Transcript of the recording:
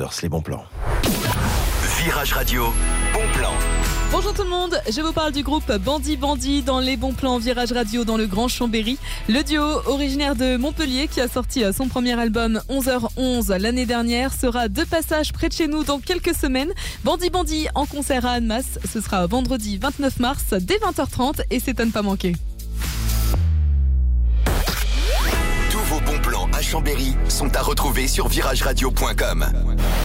Brothers, les bons plans. Virage Radio, bon plan. Bonjour tout le monde, je vous parle du groupe Bandit Bandit dans les bons plans Virage Radio dans le Grand Chambéry. Le duo originaire de Montpellier qui a sorti son premier album 11h11 l'année dernière sera de passage près de chez nous dans quelques semaines. Bandit Bandit en concert à Annemasse, ce sera vendredi 29 mars dès 20h30 et c'est à ne pas manquer. Tous vos bons plans à Chambéry sont à retrouver sur virageradio.com.